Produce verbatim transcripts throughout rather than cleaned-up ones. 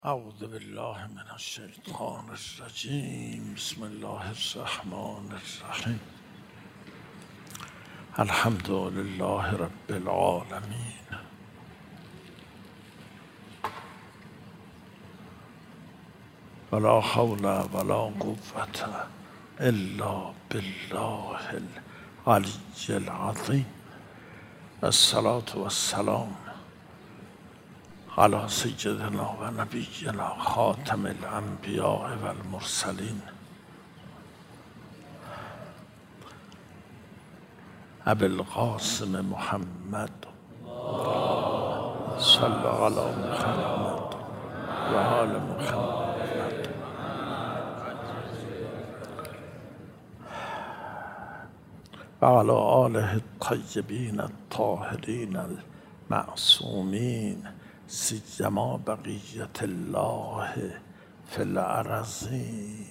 اعوذ بالله من الشیطان الرجیم. بسم الله الرحمن الرحیم. الحمد لله رب العالمین. ولا حول ولا قوة الا بالله العلی العظیم. الصلاة والسلام على سیدنا و نبینا خاتم الانبیاء و المرسلین ابی القاسم محمد صلی علی محمد و آل محمد و علی آله الطیبین الطاهرین المعصومین سیما بقیت الله فی الارضین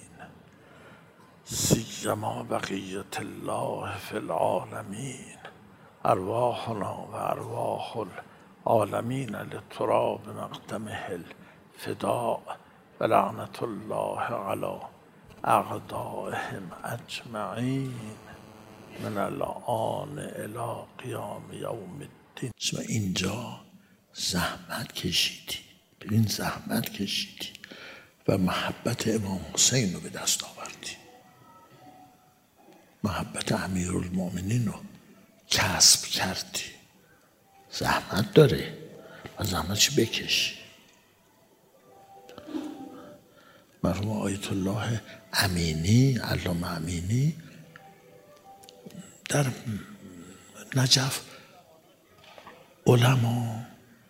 سیما بقیت الله فی العالمین. ارواحنا و ارواح العالمین لتراب مقدمه الفداء و لعنت الله علی اعدائهم اجمعین من الآن الی قیام یوم الدین. اسم اینجا زحمت کشیدی، ببین زحمت کشیدی و محبت امام حسین رو به دست آوردی، محبت امیرالمومنین رو کسب کردی. زحمت داره و زحمتش بکش. مرحوم آیت الله امینی، علامه امینی، در نجف علما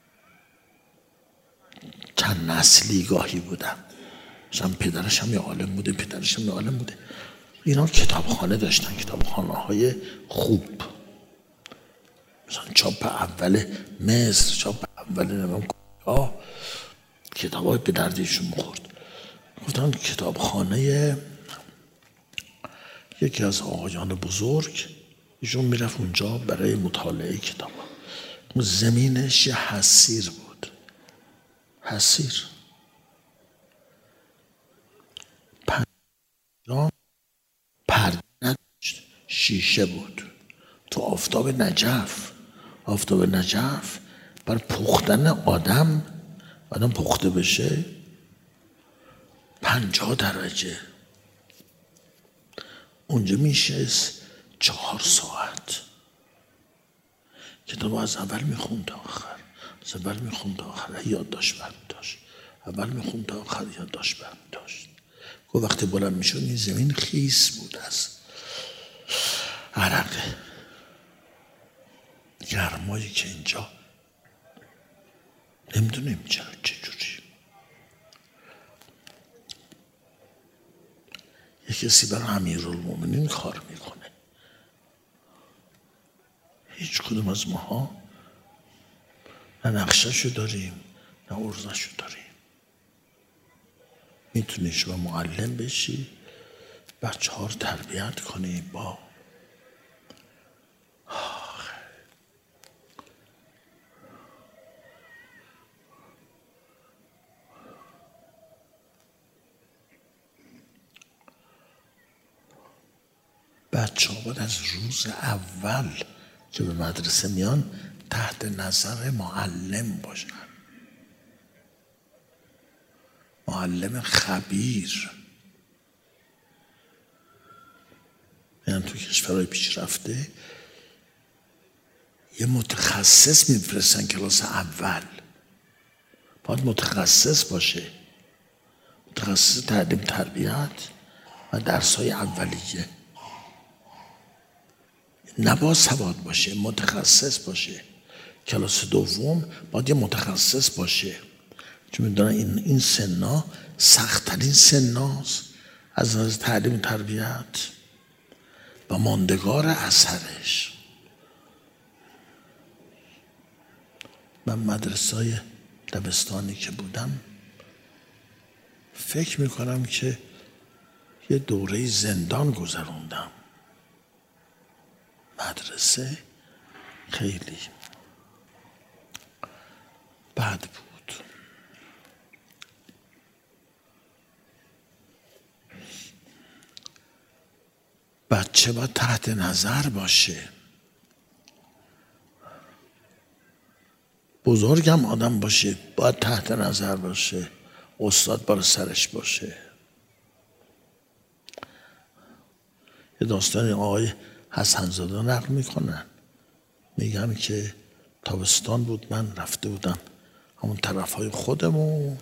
چند نسلی گاهی بودن. مثلا پدرش هم یه عالم بوده، پدرش هم یه عالم بوده. اینا کتابخانه داشتن، کتابخانه های خوب، مثلا چاپ اول مصر، چاپ اول نمیم کجا، کتاب های به دردشون میخورد. گفتن کتابخانه یکی از آقایان بزرگ، ایشون میرفت اونجا برای مطالعه کتاب. زمینش یه حصیر بود، حصیر پنجان پرده نداشت، شیشه بود. تو آفتاب نجف، آفتاب نجف بر پختن آدم، آدم پخته بشه پنجاه درجه، اونجا میشست چهار ساعت کتاب از اول میخوند تا آخر، از اول میخوند تا آخر، یادداشت برمی‌داشت، اول میخوند تا آخر یادداشت برمی‌داشت. گفت وقتی بلند میشد این زمین خیس بود از عرق گرمایی که اینجا نمیدونیم چرا چجوری. یه کسی برای امیرالمومنین کار میکنه. هیچ کدوم از ماها نه نقشه‌شو داریم نه ارزش‌شو داریم. میتونی شما معلم بشی، بچه ها رو تربیت کنی با بچه ها باید از روز اول که به مدرسه میان تحت نظر معلم باشن، معلم خبیر. یعنی تو کشورهای پیشرفته یه متخصص میفرستن کلاس اول، باید متخصص باشه، متخصص تعلیم تربیت و درس‌های اولیه، نباید سواد باشه، متخصص باشه. کلاس دوم باید یه متخصص باشه، چون میدونن این این سنا سخت‌ترین سناست از نظر تعلیم تربیت و ماندگار اثرش. من مدرسه‌های دبستانی که بودم فکر میکنم که یه دوره زندان گذروندم. مدرسه خیلی بد بود. بچه باید تحت نظر باشه. بزرگم آدم باشه باید تحت نظر باشه. استاد بالا سرش باشه. یه داستان آقای حسن زاده نقل میکنن، میگم که تابستان بود، من رفته بودم همون طرف های خودمون،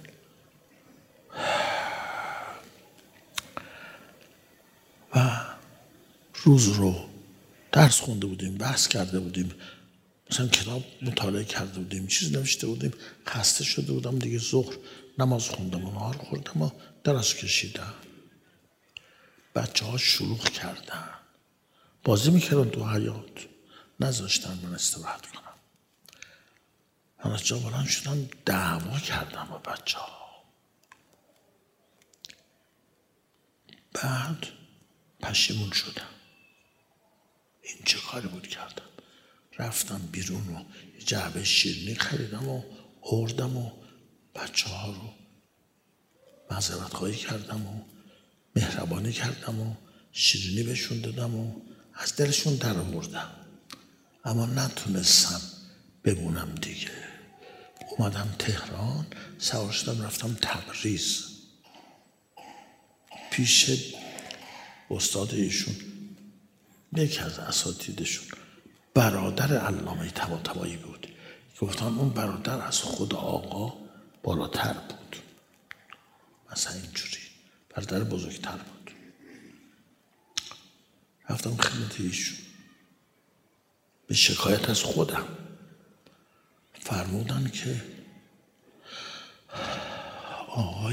و روز رو درس خونده بودیم، بحث کرده بودیم، مثلا کتاب مطالعه کرده بودیم، چیز نوشته بودیم، خسته شده بودم دیگه. ظهر نماز خوندم و نهار خوردم و دراز کشیدم. بچه ها شلوغ کردن، بازی میکردن تو حیاط، نذاشتن من استراحت کنم. من از جا بلند شدم دعوا کردم با بچه ها. بعد پشیمون شدم، این چه کاری بود کردم. رفتم بیرون و یه جعبه شیرینی خریدم و آوردم و بچه ها رو معذرت خواهی کردم و مهربانی کردم و شیرینی بهشون دادم و از دلشون در آوردم. اما نتونستم بمونم دیگه. اومدم تهران، سوار شدم رفتم تبریز پیش استاد ایشون، یکی از اساتیدشون، برادر علامه طباطبایی بود. گفتم اون برادر از خود آقا بالاتر بود، مثلا اینجوری برادر بزرگتر بود. رفتم خدمت ایشون به شکایت از خودم. فرمودن که آقای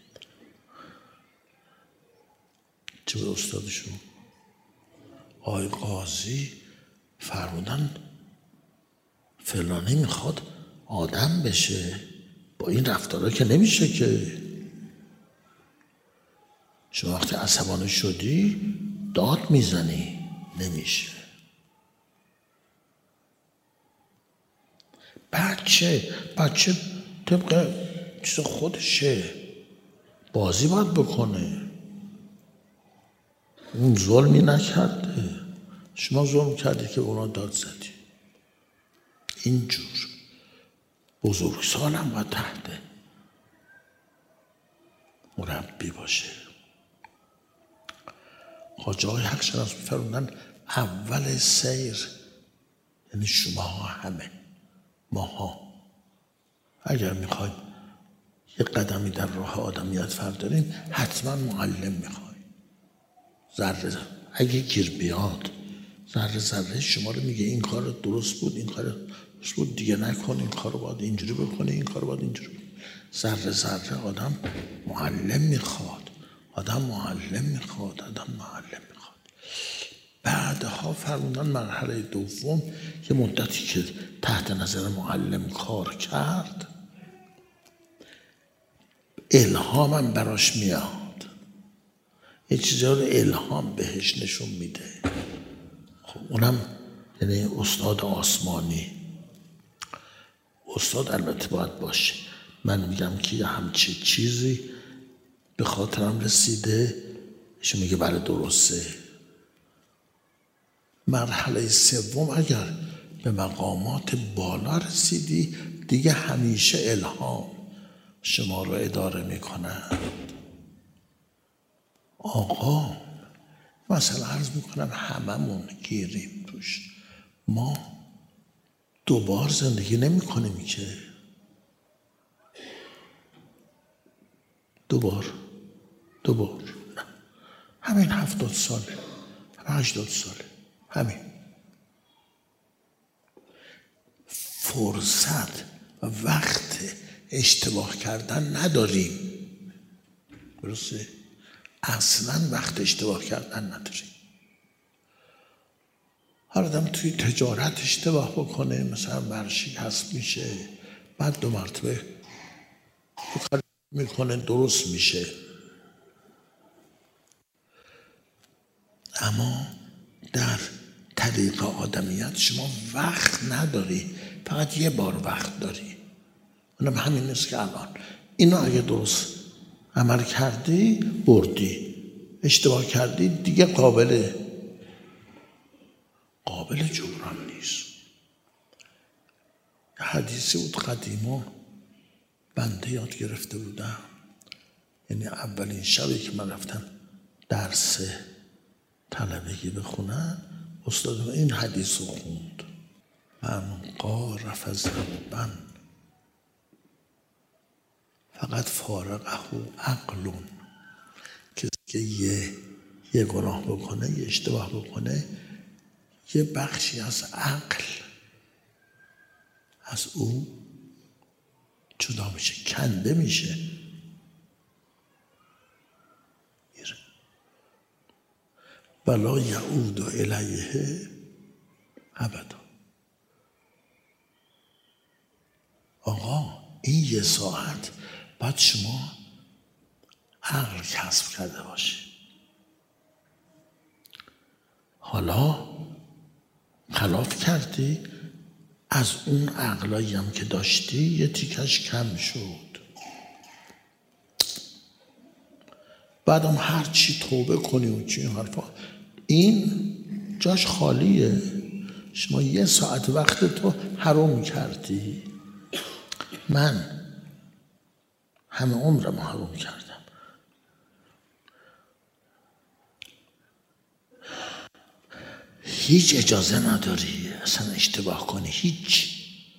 چه به استادشون آقای قاضی فرمودن فلانی میخواد آدم بشه، با این رفتارها که نمیشه که. شما وقتی عصبانی شدی داد میزنی، نمیشه. بچه بچه طبق چیز خودشه، بازی باید بکنه. اون ظلمی نکرده، شما ظلم کردی که اونا داد زدی. اینجور بزرگسال هم باید تحت مربی باشه. خواجه های حق شناس می‌فرمودن اول سیر، یعنی شما ها همه ماها اگر میخوایم یه قدمی در راه آدمیت فرداریم حتما معلم میخوایم. ذره اگه گیر بیاد ذره ذره شما رو میگه این کار درست بود، این کار درست بود، دیگه نکن، این کار رو باید اینجوری بکنه، این کار رو باید اینجوری بکنه. ذره ذره آدم معلم میخواد، آدم معلم میخواد، آدم معلم میخواد. بعدها فرمودن مرحله دوم، یه مدتی که تحت نظر معلم کار کرد الهامم براش میاد، یه چیزا رو الهام بهش نشون میده. خب اونم یعنی استاد آسمانی. استاد البته باید باشه. من میگم که یه همچی چیزی به خاطرم رسیده، ایشون میگه بله درسته. مرحله سوم اگر به مقامات بالا رسیدی دیگه همیشه الهام شما رو اداره میکنن. آقا مثلا عرض میکنم هممون گیریم توش. ما دوبار زندگی نمی کنیم که دوبار دوبار نه. همین هفتاد ساله، هشتاد ساله، همین فرصت و وقت اشتباه کردن نداریم. درسته؟ اصلا وقت اشتباه کردن نداریم. هر آدم توی تجارت اشتباه بکنه، مثلا ورشکست میشه، بعد دو مرتبه میکنه درست میشه. اما در طریق آدمیت شما وقت نداری، فقط یه بار وقت داری. اونم همین نیست که الان اینو اگه درست عمل کردی بردی، اشتباه کردی دیگه قابل قابل جبران نیست. یه حدیثی بود قدیما بنده یاد گرفته بودم، یعنی اولین شبی که من رفتم درس طلبگی بخونم، استاد من این حدیث رو خوند: من قارف ذنبا فقط فارقه عقل. کسی که یه یه گناه بکنه، یه اشتباه بکنه، یه بخشی از عقل از او جدا میشه، کنده میشه. ولا یعود الیه ابدا. آقا این یه ساعت باید شما عقل کسب کرده باشی. حالا خلاف کردی، از اون عقلایی هم که داشتی یه تیکش کم شد. بعدم هر چی توبه کنی و چی این حرفا، این جاش خالیه. شما یه ساعت وقت تو حرام کردی، من همه عمرم حرام کردم. هیچ اجازه نداری اصلا اشتباه کنی، هیچ.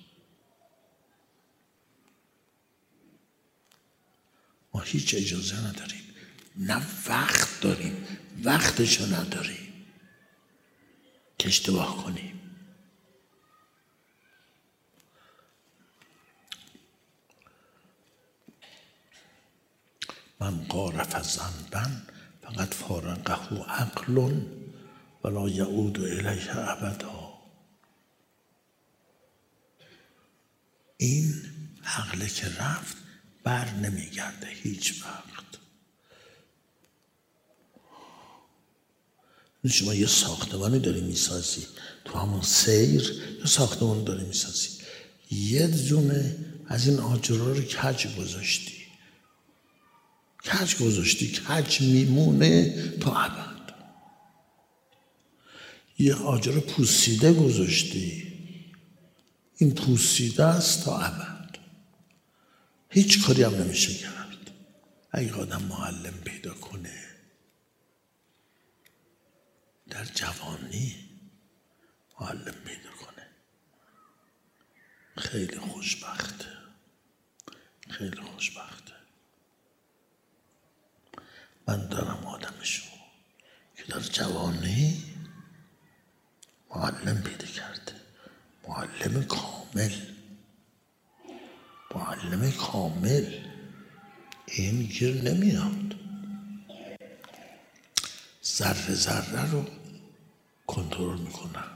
ما هیچ اجازه نداریم، نه وقت داریم، وقتشو نداریم که اشتباه کنیم. من قارف ذنبا فقط فارقه عقل ولا یعود الیه ابدا. این عقل که رفت بر نمیگرده هیچ وقت. شما یه ساختمانی داری میسازی، تو همون سیر یه ساختمان داری میسازی، یه دونه از این آجرها رو کج گذاشتی، کج گذاشتی، کج میمونه تا ابد. یه آجر پوسیده گذاشتی، این پوسیده است تا ابد، هیچ کاری هم نمیشه کرد. اگه آدم معلم پیدا کنه در جوانی، معلم پیدا کنه، خیلی خوشبخته، خیلی خوشبخته. من دارم آدمشو که در جوانی معلم پیدا کرده، معلم کامل، معلم کامل. این گیر نمیاد، ذره ذره رو کنترل میکنن.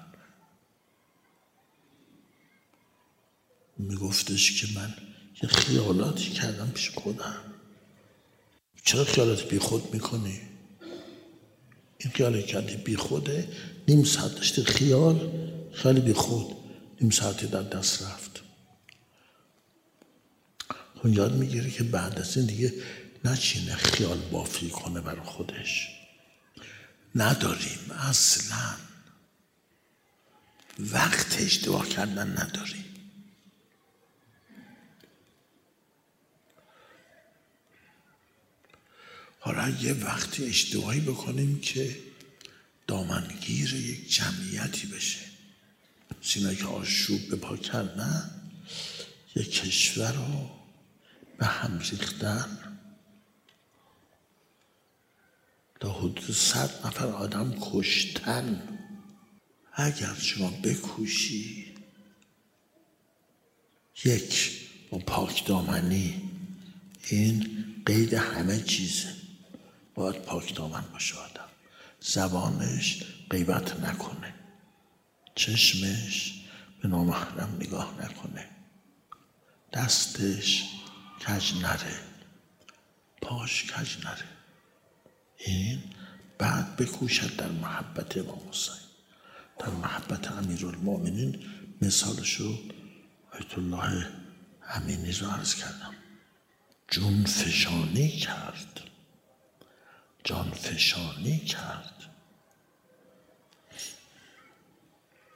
میگفتش که من یه خیالاتی کردم پیش خودم. چرا خیالات بی خود میکنی؟ این خیالی کردی بی خوده، نیم ساعت داشتی خیال، خیال بی خود، نیم ساعتی در دست رفت. اون یاد میگیره که بعد از این دیگه نچینه خیال بافی کنه برای خودش. نداریم اصلا، وقت اشتباه کردن نداریم. حالا یه وقتی اشتباهی بکنیم که دامنگیر یک جمعیتی بشه، سینایی که آشوب به پا کردن، یک کشور رو به هم ریختن، تا حدود صد نفر آدم کشتن. اگر شما بکوشی، یک با پاک دامنی، این قید همه چیزه، باید پاک دامن باشه آدم. زبانش غیبت نکنه، چشمش به نامحرم نگاه نکنه، دستش کج نره، پاش کج نره. این بعد بکوشد در محبت امام حسین، در محبت امیرالمومنین. مثالشو آیت الله امینی رو عرض کردم. جون فشانی کرد، جان فشانی کرد.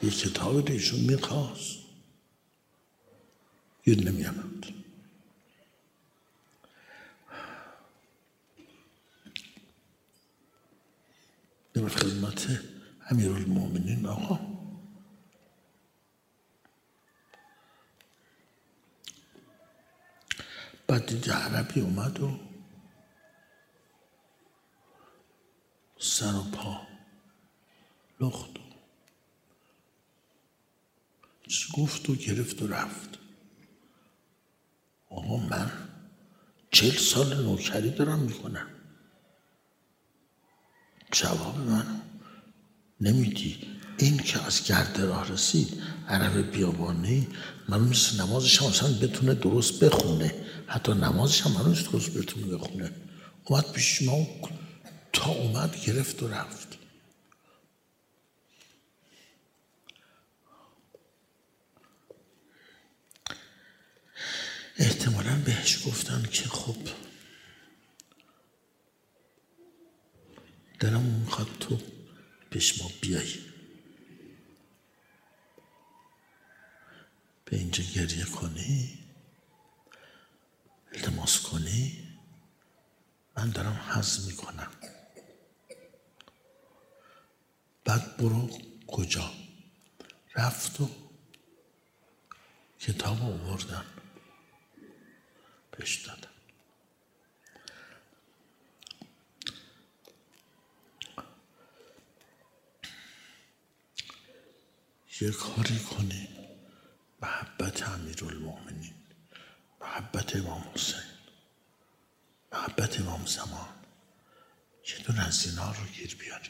یه کتاب ایشون میخواست گیر نمیامد. در خدمت امیرالمومنین آقا بعد دید عربی اومد و سر و پا لخت و گفت و گرفت و رفت. آقا من چل سال نوکری دارم میکنم، جواب منو نمیدی. این که از گرد راه رسید عرب بیابانی من مثل نمازش هم اصلا بتونه درست بخونه، حتی نمازش هم هنوز درست بتونه بخونه. اومد پیش ما تا اومد گرفت و رفت. احتمالاً بهش گفتن که خب دلم میخواد تو پیش ما بیایی، به اینجا گریه کنی، التماس کنی، من دارم هضم میکنم. بعد برو. کجا؟ رفت و کتاب آوردن بهش دادن. یه کاری کنی محبت امیرالمومنین، محبت امام حسین، محبت امام زمان، یه دون از اینا رو گیر بیاری.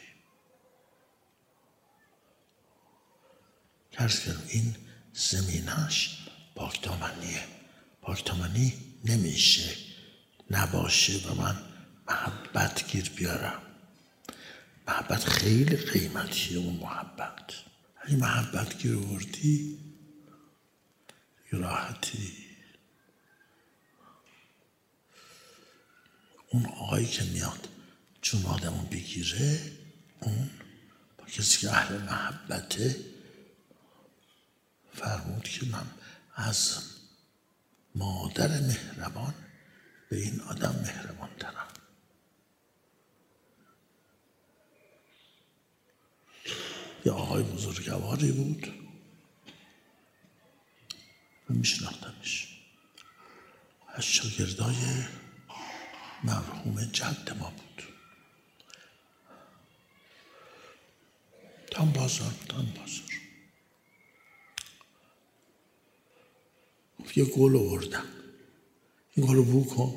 عرض کردم این زمینش پاکدامنیه. پاکدامنی نمیشه نباشه و من محبت گیر بیارم. محبت خیلی قیمتیه. اون محبت اگه محبت گیر آوردی راحتی. اون آقایی که میاد چون آدمو بگیره، اون با کسی که اهل محبته فرمود که من از مادر مهربان به این آدم مهربان ترم. یه آقای بزرگواری بود و میشناختمش، از شاگردای مرحوم جد ما بود. تام بازار تام بازار یه گل آوردم، این گل رو بو کن.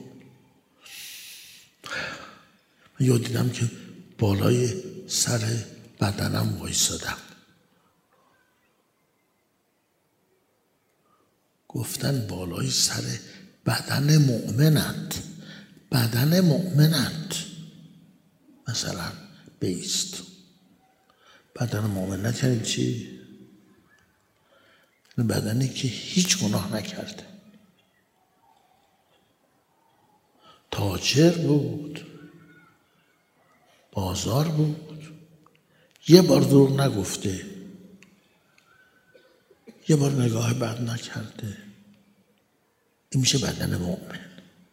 من یاد دیدم که بالای سر بدنم وایسادم. گفتن بالای سر بدن مؤمنت، بدن مؤمنت مثلا بیست. بدن مؤمنت یعنی چی؟ بدنی که هیچ گناه نکرده. تاجر بود، بازار بود، یه بار دروغ نگفته، یه بار نگاه بد نکرده. این میشه بدن مؤمن.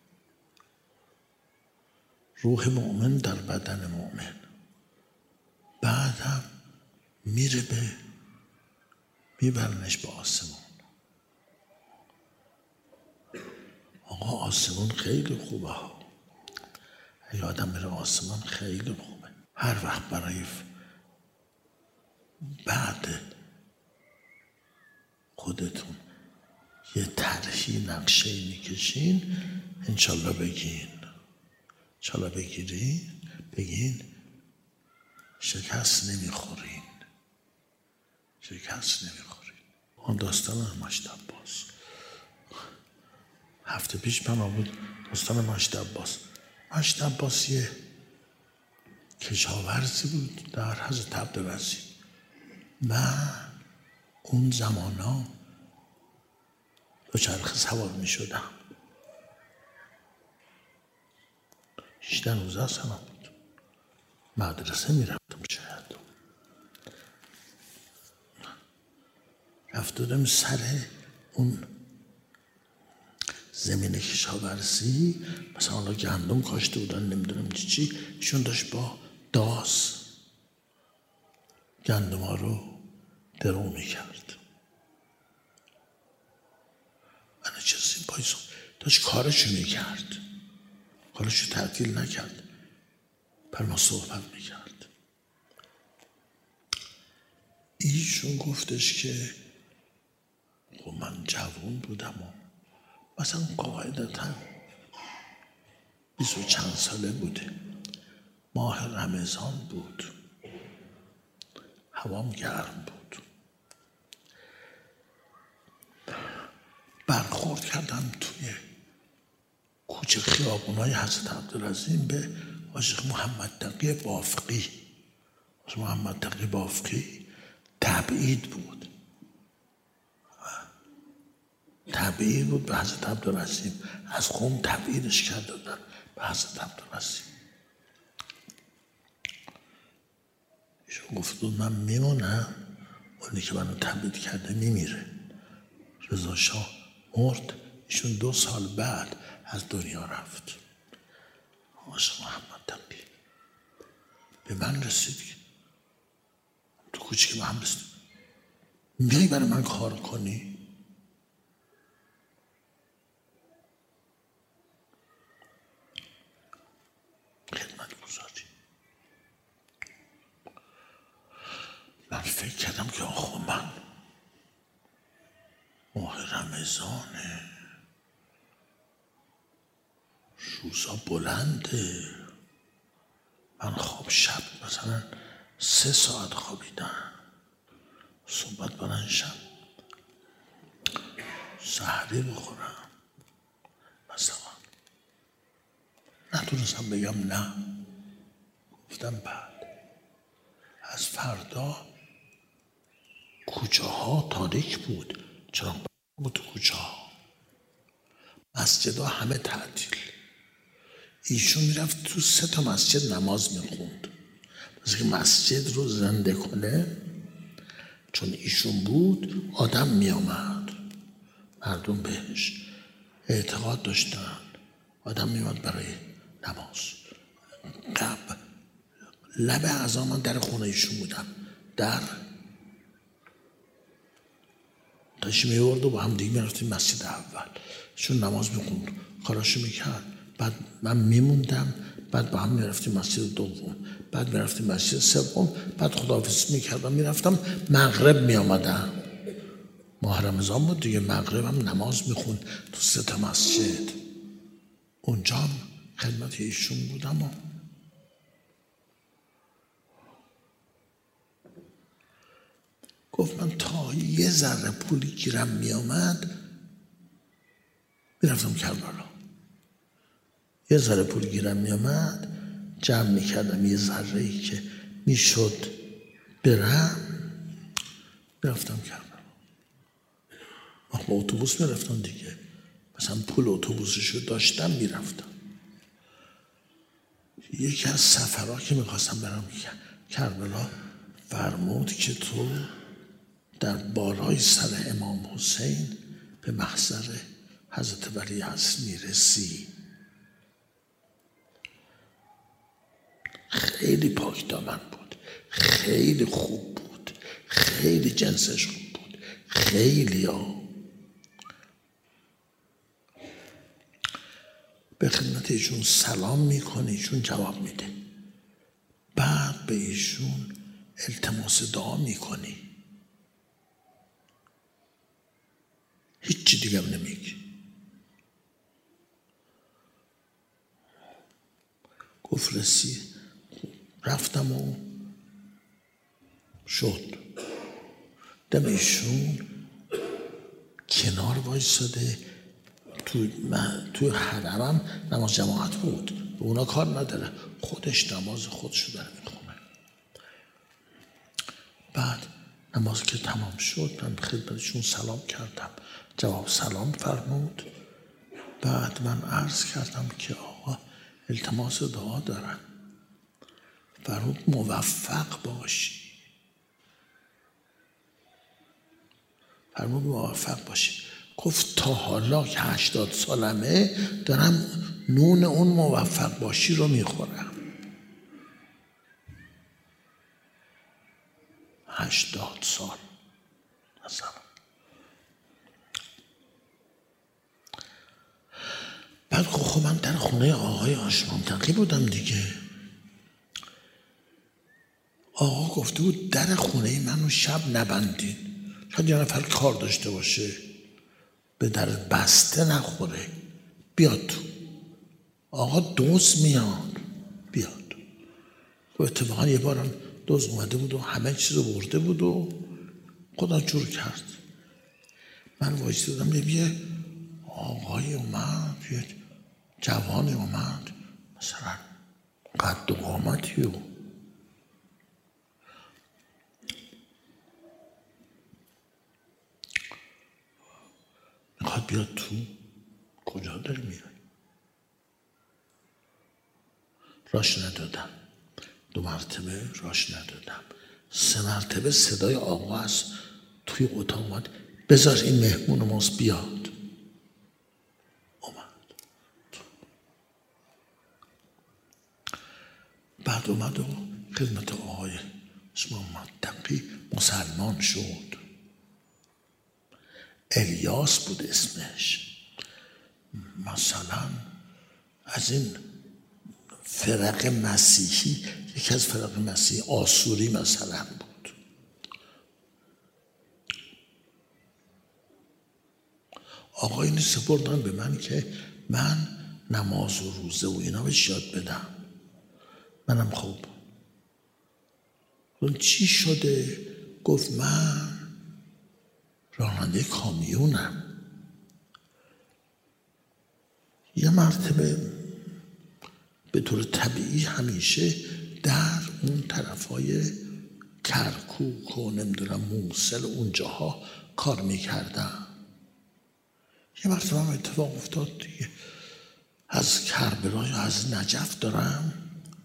روح مؤمن در بدن مؤمن. بعد هم میره به میبرنش به آسمان. آقا آسمان خیلی خوبه ها. اگه آدم میره آسمان خیلی خوبه. هر وقت برای بعد خودتون یه طرحی نقشه میکشین، انشالله بگین، انشالله بگیرین، بگین شکست نمیخورین، شکست نمیخورین. آن داستان مشت عباس هفته پیش من بود. داستان مشت عباس مشت عباس یه کشاورزی بود در حضرت عبدالعزیز. من اون زمانا دوچرخه سوار می شدم. هجده نوزده سالم بود. مدرسه می رفتم شاید. رفتادم سر اون زمین کشاورزی، مثلا حالا گندم کاشته بودن نمیدونم چی چی، ایشون داشت با داس گندم ها رو درو میکرد. من چیزی پایسون داشت کارشو میکرد، کارشو تعطیل نکرد، پر ما صحبت میکرد. ایشون گفتش که خب من جوان بودم و مثلا قاعدتا بیست و چند ساله بوده، ماه رمضان بود، هوام گرم بود، برخورد کردم توی کوچه خیابونای حضرت عبدالعظیم به عاشق محمد تقی بافقی. عاشق محمد تقی بافقی تبعید بود، تبعید بود به حضرت عبدالعظیم، از قوم تبعیدش کرده بودن به حضرت عبدالعظیم. ایشون گفت بود من میمونم، اونی که منو تبعید کرده میمیره. رضا شاه مرد، ایشون دو سال بعد از دنیا رفت. عاشق محمد تقی به من رسید، تو کوچه که به هم رسید، میای برای من کار کنی؟ خدمت گذاری. من فکر کردم که آخو من ماه رمضانه، روزا بلنده، من خواب شب مثلا سه ساعت خوابیدم، صبح بلند شم سحری بخورم، مثلا نتونستم بگم نه. گفتم بعد از فردا کوچه ها تاریک بود، چرا بود تو کوچه ها، مسجد ها همه تعطیل. ایشون میرفت تو سه تا مسجد نماز میخوند، بس که مسجد رو زنده کنه. چون ایشون بود آدم میامد، مردم بهش اعتقاد داشتن، آدم میامد برای نماز. قبل لب اعضا من در خونه ایشون بودم، در داشت میورد و با هم دیگه میرفتیم مسجد اول، چون نماز میخوند کاراشو میکرد، بعد من میموندم، بعد با هم میرفتیم مسجد دوم، بعد میرفتیم مسجد سوم، بعد خداحافظی میکردم میرفتم مغرب میامدم. ماه رمضان بود دیگه، مغرب هم نماز میخوند تو سه تا مسجد، اونجا هم خدمت ایشون بودم. و گفت من تا یه ذره پولی گیرم میامد میرفتم کربلا، یه ذره پول گیرم میامد جمع میکردم، یه ذره ای که میشد برم میرفتم کربلا. با اتوبوس میرفتم دیگه، مثلا پول اتوبوسشو داشتم میرفتم. یکی از سفرها که میخواستم برم کربلا فرمود که تو در بالای سر امام حسین به محضر حضرت ولی عصر میرسی. خیلی پاک دامن بود، خیلی خوب بود، خیلی جنسش خوب بود، خیلی ها. به خدمت ایشون سلام میکنه، ایشون جواب میده، بعد به ایشون التماس دعا میکنی، هیچی دیگه هم نمیگی. گفت رسید، رفتم و شد دم ایشون کنار وایساده. تو من تو حرمم نماز جماعت بود، به اونا کار نداره، خودش نماز خودشو داره میخونه. بعد نماز که تمام شد من خدمتشون سلام کردم، جواب سلام فرمود. بعد من عرض کردم که آقا التماس دعا دارم. فرمود موفق باشی. فرمود موفق باشی. گفت تا حالا که هشتاد سالمه دارم نون اون موفق باشی رو میخورم. هشتاد سال مثلا. بعد خب من در خونه آقای آشمانتقی بودم دیگه. آقا گفته بود در خونه منو شب نبندین، شاید یه نفر کار داشته باشه به در بسته نخوره، بیاد تو. آقا دوز میاد، بیاد. و اتفاقا یه بارم دوز اومده بود و همه چیز رو برده بود و خدا جور کرد. من وایسادم، یه آقای اومد، یه جوانی اومد مثلا قد و قامتی و میخواد بیاد تو. کجا داری میای؟ راش ندادم. دو مرتبه راش ندادم. سه مرتبه صدای آقا از توی اتاق اومد، بذار این مهمون ماست بیاد. اومد. بعد اومد و خدمت آقای آشمانتقی مسلمان شد. الیاس بود اسمش. مثلا از این فرق مسیحی، یکی از فرق مسیحی آسوری مثلا بود. آقا اینو سپردن به من که من نماز و روزه و اینا بهش یاد بدم. منم خب اون چی شده؟ گفت من راننده کامیونم. یه مرتبه به طور طبیعی همیشه در اون طرفای کرکوک و نمیدونم موصل اونجاها کار میکردم. یه مرتبه هم اتفاق افتاد دیگه، از کربلا یا از نجف دارم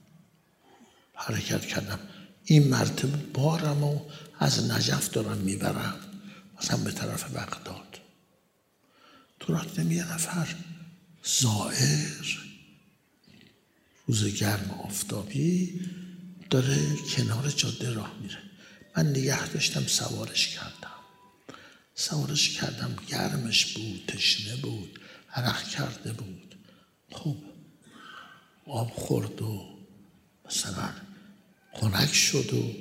حرکت کردم. این مرتبه بارم و از نجف دارم میبرم مثلا به طرف بغداد. تو راه دیدم یه نفر زائر روز گرم آفتابی داره کنار جاده راه میره. من نگه داشتم، سوارش کردم. سوارش کردم گرمش بود، تشنه بود، عرق کرده بود. خب آب خورد و مثلا خنک شد و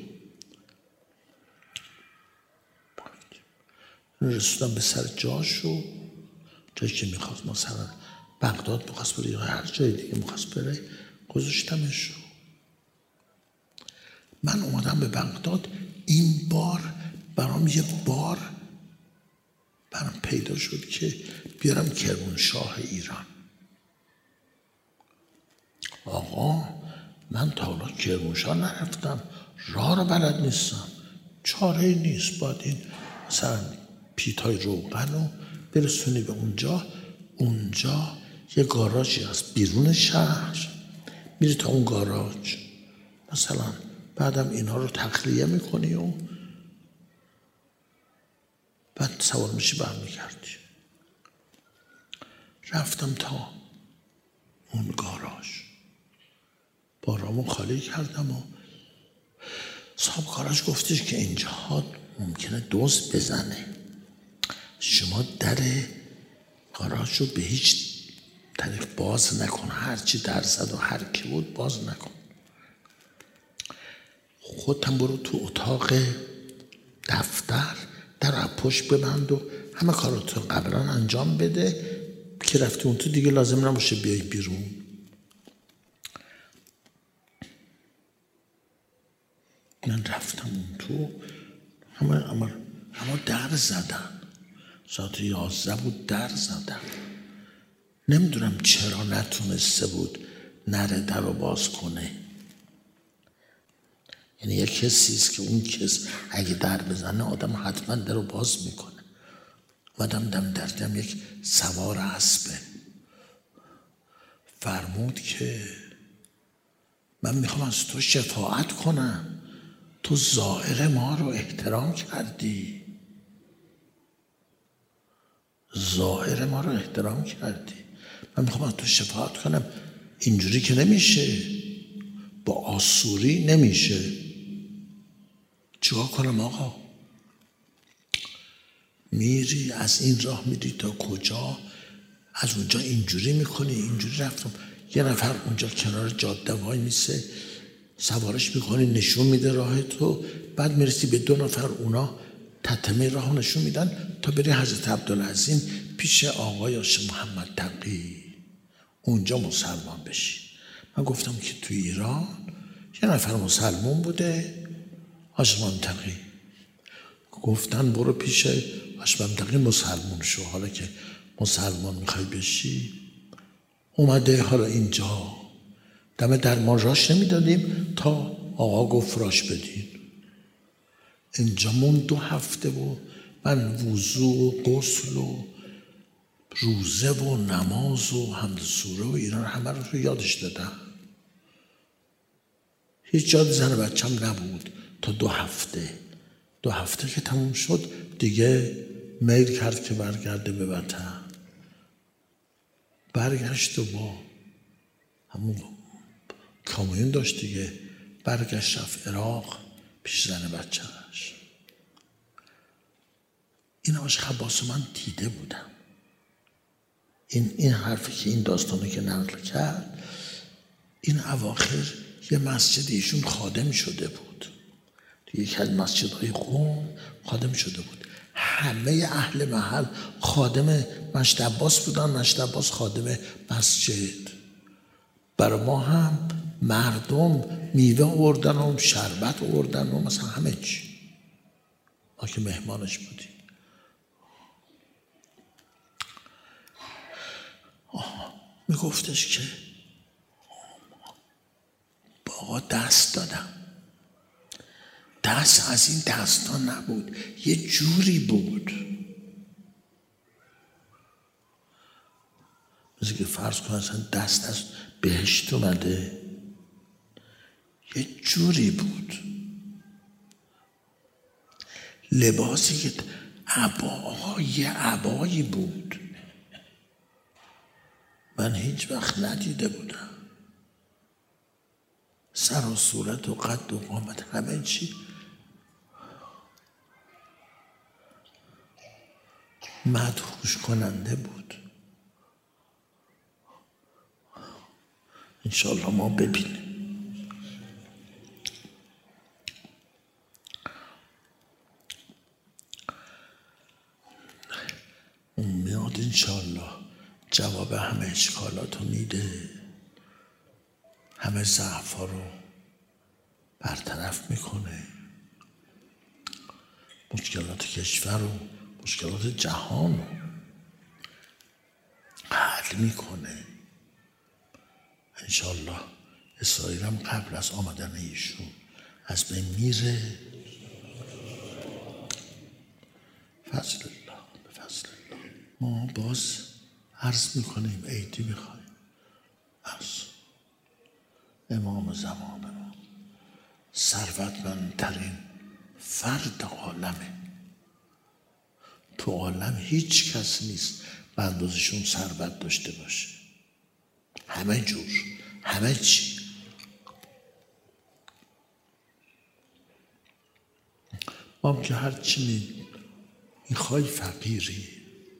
رسیدم به سر جاش و جایی که میخواست مثلا بغداد میخواست بره یا هر جای دیگه میخواست بره گذاشتمش. من اومدم به بغداد. این بار برام یه بار برام پیدا شد که بیارم کرمانشاه ایران. آقا من تا حالا کرمانشاه نرفتم، راه رو بلد نیستم. چاره نیست، باید این مثلا پیتای روغن رو برسونی به اونجا. اونجا یه گاراژی هست بیرون شهر، میری تا اون گاراژ مثلا، بعدم اینا رو تخلیه میکنی و بعد سوار میشی برمیگردی. رفتم تا اون گاراژ، بارامو خالی کردم و صاحب گاراژ گفتش که اینجا ممکنه دزد بزنه، شما در گاراژ رو به هیچ طریق باز نکن، هرچی در زد و هر کی بود باز نکن، خودتم برو تو اتاق دفتر در پشت ببند و همه کاراتو قبلا انجام بده که رفتی اون تو دیگه لازم نباشه بیای بیرون. من رفتم اون تو، همه همه همه در زدن، ساعت یازده بود در زدن. نمیدونم چرا نتونسته بود نره در رو باز کنه. یعنی یک کسیست که اون کس اگه در بزنه آدم حتما در رو باز میکنه. اومدم دم در دم یک سوار اسبه، فرمود که من میخوام از تو شفاعت کنم، تو زائر ما رو احترام کردی. ظاهر ما رو احترام کردی. من میخوام از تو شفاعت کنم، اینجوری که نمیشه، با آسوری نمیشه. چیکار کنم آقا؟ میری از این راه میری تا کجا، از اونجا اینجوری میکنی، اینجوری رفتم. یه نفر اونجا کنار جاده وای میسه، سوارش میکنی نشون میده راه تو، بعد میرسی به دو نفر، اونا تتمه راه نشون میدن تا بری حضرت عبدالعظیم پیش آقای شیخ محمد تقی، اونجا مسلمان بشی. من گفتم که تو ایران یه نفر مسلمان بوده، حاج منطقی، گفتن برو پیش حاج منطقی مسلمان شو، حالا که مسلمان میخوای بشی. اومده حالا اینجا دم در ما راش نمیدادیم تا آقا گفت راش بدین. اینجا مون دو هفته و من وضو و غسل و روزه و نماز و حمد سوره و اینا همه رو یادش دادم. هیچ یاد زن بچم نبود تا دو هفته. دو هفته که تموم شد دیگه میل کرد که برگرده به وطن. برگشت و با همون کامیون داشت دیگه، برگشت رفت عراق پیش زن بچهش. این آقاش خباس من دیده بودم. این این حرفی که این داستانی که نقل کرد، این اواخر یه مسجد ایشون خادم شده بود، یکی از مسجدهای قم خادم شده بود. همه اهل محل خادم مشت عباس بودن، مشت عباس خادم مسجد. برای ما هم مردم میوه آوردن و شربت آوردن و مثلا همه چی، ما که مهمانش بودیم. میگفتش که با آقا دست دادم، دست از این دستا نبود، یه جوری بود مثل که فرض کن اصلا دست از بهشت اومده، یه جوری بود. لباسی که عبا، یه عبایی بود من هیچ وقت ندیده بودم. سر و صورت و قد و قامت همه چی مدهوش کننده بود. انشالله ما ببینیم. اون میاد انشالله جواب همه اشکالات رو میده، همه ضعفا رو برطرف میکنه، مشکلات کشور و مشکلات جهان رو حل میکنه. انشالله اسرائیل هم قبل از آمدن ایشون از بین میره. فضل الله، به فضل الله. ما باز عرض میکنیم عیدی میخوایم از امام زمان ما، ثروتمندترین فرد عالمه. تو عالم هیچ کس نیست به اندازه‌شون ثروت داشته باشه، همه جور، همه چی. ما هم که هرچی میخوای فقیری.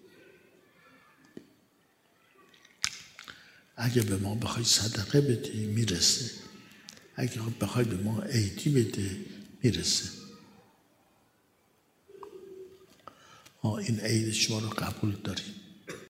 اگه به ما بخوای صدقه بدی میرسه، اگه بخوای به ما عیدی بده میرسه. ما این عید شما رو قبول داریم.